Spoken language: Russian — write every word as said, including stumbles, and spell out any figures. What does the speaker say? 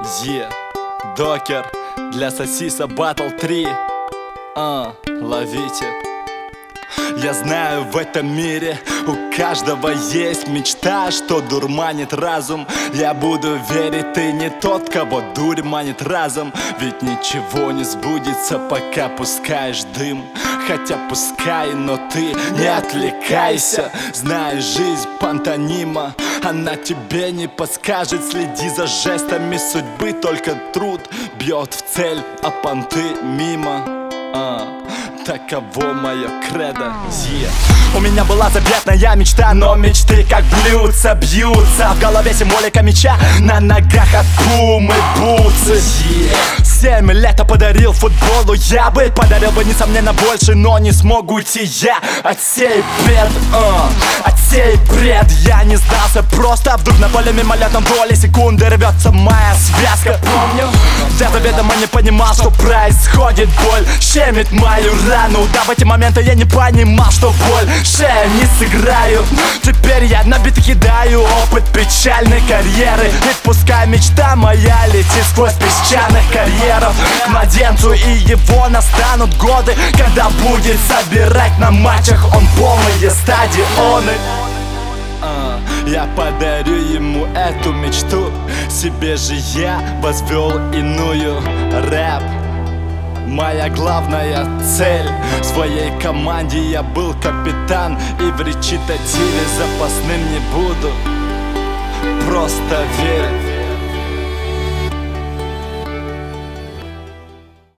Е, Докер для сосиса Батл три. А, ловите. Я знаю, в этом мире у каждого есть мечта, что дурманит разум. Я буду верить, ты не тот, кого дурь манит разом. Ведь ничего не сбудется, пока пускаешь дым. Хотя пускай, но ты не отвлекайся. Знаешь, жизнь пантонима, она тебе не подскажет. Следи за жестами судьбы, только труд бьет в цель, а понты мимо. а. Таково мое кредо, yeah. У меня была заветная мечта, но мечты как блюдца бьются. В голове символика меча, на ногах от пумы бутсы, yeah. Семь лет я подарил футболу, я бы подарил бы, несомненно, больше, но не смог уйти я от сей бед, uh. от сей бред. Я не сдался просто, вдруг на поле мимолетном доли секунды рвется моя связка. Помню, я заведомо не понимал, что происходит. Боль щемит мою рану. Да, в эти моменты я не понимал, что боль шею не сыграю. Теперь я на биты кидаю опыт печальной карьеры. Ведь пускай мечта моя летит сквозь песчаных карьеров к младенцу, и его настанут годы, когда будет собирать на матчах он полные стадионы. Uh, я подарю ему эту мечту, себе же я возвел иную. Рэп моя главная цель. В своей команде я был капитан, и в речитативе запасным не буду. Просто верь.